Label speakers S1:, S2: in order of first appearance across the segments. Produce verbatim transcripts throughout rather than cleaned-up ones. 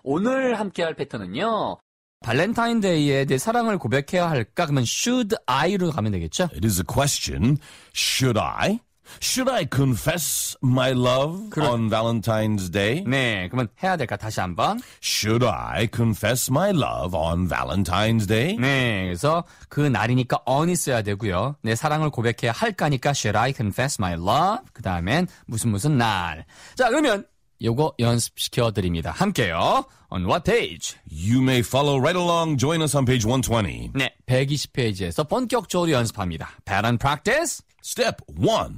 S1: 오늘 함께할 패턴은요. 발렌타인데이에 내 사랑을 고백해야 할까? 그러면 should I로 가면 되겠죠?
S2: It is a question. Should I? Should I confess my love
S1: 그러...
S2: on Valentine's Day?
S1: 네, 그러면 해야 될까? 다시 한번.
S2: Should I confess my love on Valentine's Day?
S1: 네, 그래서 그 날이니까 on이 써야 되고요. 내 사랑을 고백해야 할까니까 should I confess my love? 그 다음엔 무슨 무슨 날. 자, 그러면 요거 연습시켜드립니다. 함께요. On what page?
S2: You may follow right along. Join us on page one twenty.
S1: 네, 백이십 페이지에서 본격적으로 연습합니다. Pattern practice.
S2: Step one.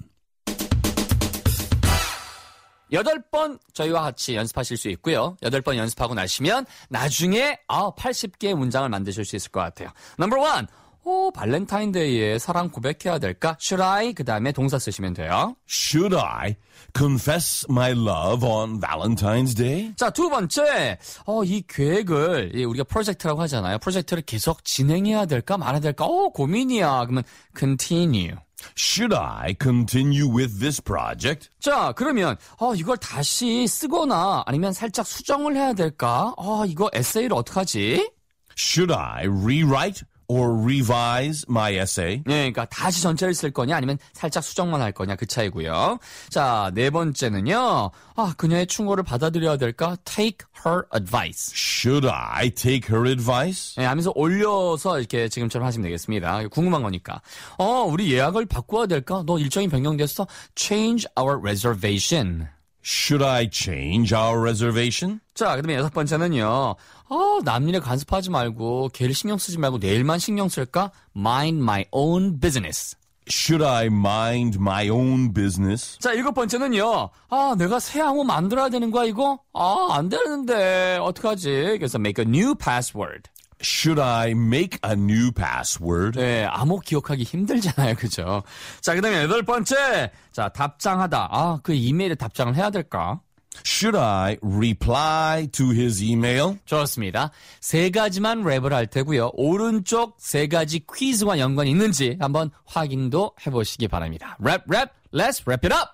S1: 여덟 번 저희와 같이 연습하실 수 있고요. 여덟 번 연습하고 나시면 나중에 아, 팔십 개의 문장을 만드실 수 있을 것 같아요. Number one. 오, 발렌타인데이에 사랑 고백해야 될까? Should I? 그 다음에 동사 쓰시면 돼요.
S2: Should I confess my love on Valentine's Day?
S1: 자, 두 번째. 어, 이 계획을 이 우리가 프로젝트라고 하잖아요. 프로젝트를 계속 진행해야 될까 말아야 될까? 어, 고민이야. 그러면 continue.
S2: Should I continue with this project?
S1: 자, 그러면 어, 이걸 다시 쓰거나 아니면 살짝 수정을 해야 될까? 어, 이거 에세이를 어떡하지?
S2: Should I rewrite or revise my essay?
S1: 네, 그러니까 다시 전체를 쓸 거냐 아니면 살짝 수정만 할 거냐 그 차이고요. 자, 네 번째는요. 아, 그녀의 충고를 받아들여야 될까? Take her advice.
S2: Should I take her advice?
S1: 네, 하면서 올려서 이렇게 지금처럼 하시면 되겠습니다. 궁금한 거니까. 어, 우리 예약을 바꿔야 될까? 너 일정이 변경됐어? Change our reservation.
S2: Should I change our reservation?
S1: 자, 그다음에 여섯 번째는요. 어, 남일에 간섭하지 말고 걔를 신경 쓰지 말고 내일만 신경 쓸까? Mind my own business.
S2: Should I mind my own business?
S1: 자, 일곱 번째는요. 아, 내가 새 암호 만들어야 되는 거야, 이거? 아, 안 되는데. 어떡하지? 그래서 make a new password.
S2: Should I make a new password?
S1: 네, 암호 기억하기 힘들잖아요. 그죠? 자, 그 다음에 여덟 번째. 자, 답장하다. 아, 그 이메일에 답장을 해야 될까?
S2: Should I reply to his email?
S1: 좋습니다. 세 가지만 랩을 할 테고요. 오른쪽 세 가지 퀴즈와 연관이 있는지 한번 확인도 해보시기 바랍니다. 랩, 랩, let's wrap it up!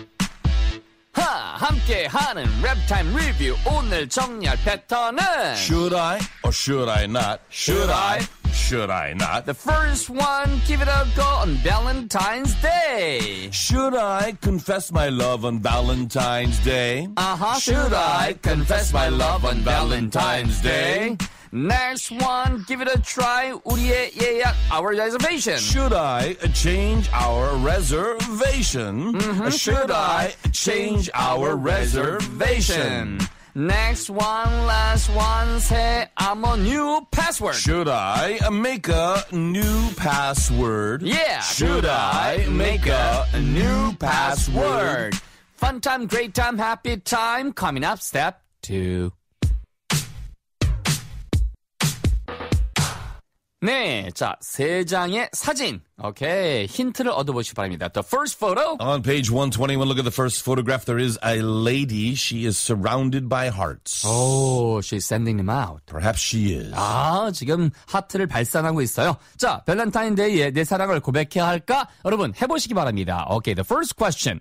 S1: 하! 함께 하는 랩타임 리뷰 오늘 정리할 패턴은
S2: Should I or should I not? Should I? Should I not?
S1: The first one, give it a go on Valentine's Day.
S2: Should I confess my love on Valentine's Day?
S1: Uh-huh. Should I confess my love on Valentine's Day? Next one, give it a try. 우리의 예약, our reservation.
S2: Should I change our reservation?
S1: Mm-hmm.
S2: Should I change our reservation?
S1: Next one, last one, 새 암호 new password.
S2: Should I make a new password?
S1: Yeah.
S2: Should I make a new password?
S1: Fun time, great time, happy time. Coming up, step two. 네, 자, 세 장의 사진. 오케이, 힌트를 얻어보시기 바랍니다. The first photo.
S2: On page one twenty-one, look at the first photograph. There is a lady. She is surrounded by hearts.
S1: Oh, she's sending them out.
S2: Perhaps she is.
S1: 아, 지금 하트를 발산하고 있어요. 자, 발렌타인데이에 내 사랑을 고백해야 할까? 여러분, 해보시기 바랍니다. Okay, the first question.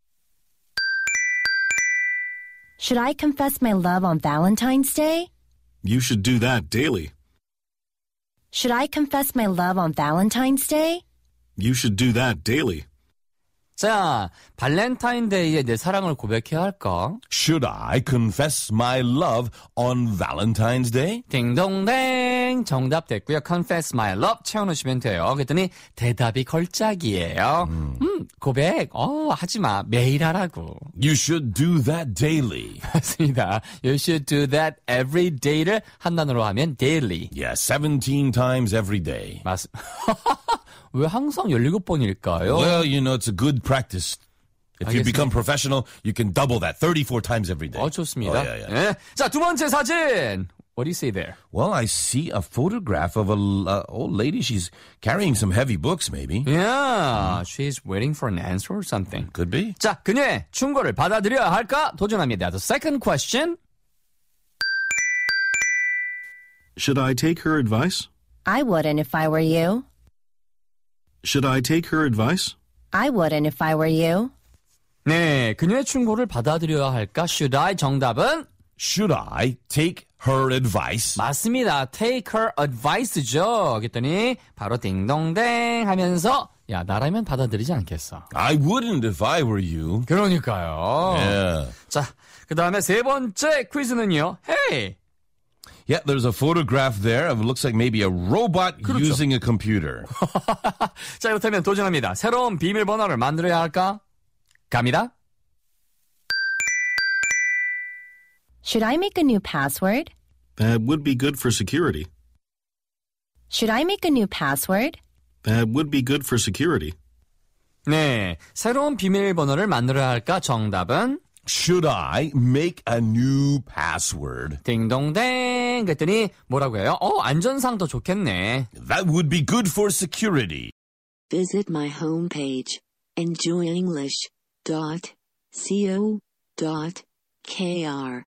S3: Should I confess my love on Valentine's Day?
S4: You should do that daily.
S3: Should I confess my love on Valentine's Day?
S4: You should do that daily.
S1: 자, 발렌타인데이에 내 사랑을 고백해야 할까?
S2: Should I confess my love on Valentine's Day?
S1: 딩동댕 정답 됐고요. Confess my love 채워놓으시면 돼요. 그랬더니 대답이 걸작이에요. 음, 음 고백 어 하지마 매일 하라고.
S2: You should do that daily.
S1: 맞습니다. You should do that every day를 한 단어로 하면 daily.
S2: Yeah, seventeen times every day.
S1: 맞습니다. 왜 항상 열일곱 번일까요?
S2: Well, you know, it's a good practice. If you
S1: 알겠습니다.
S2: become professional, you can double that thirty-four times every day.
S1: 어, 좋습니다.
S2: Oh, yeah, yeah.
S1: 네. 자, 두 번째 사진. What do you see there?
S2: Well, I see a photograph of a uh, old lady. She's carrying some heavy books, maybe.
S1: Yeah, she's waiting for an answer or something.
S2: Could be.
S1: 자, 그녀의 충고를 받아들여야 할까? 도전합니다. The second question.
S4: Should I take her advice?
S3: I wouldn't if I were you.
S4: Should I take her advice?
S3: I wouldn't if I were you.
S1: 네, 그녀의 충고를 받아들여야 할까? Should I? 정답은
S2: Should I take her advice?
S1: 맞습니다. Take her advice죠. 그랬더니 바로 딩동댕 하면서 야, 나라면 받아들이지 않겠어.
S2: I wouldn't if I were you.
S1: 그러니까요.
S2: Yeah.
S1: 자, 그 다음에 세 번째 퀴즈는요. Hey!
S2: Yeah, there's a photograph there of it looks like maybe a robot
S1: 그렇죠.
S2: using a computer.
S1: 자, 이렇다면 도전합니다. 새로운 비밀번호를 만들어야 할까? 갑니다.
S3: Should I make a new password?
S4: That would be good for security.
S3: Should I make a new password?
S4: That would be good for security.
S1: 네, 새로운 비밀번호를 만들어야 할까? 정답은
S2: Should I make a new password?
S1: 딩동댕 그랬더니 뭐라고 해요? 어, 안전상 더 좋겠네.
S2: That would be good for security.
S5: Visit my homepage, enjoy english dot co dot k r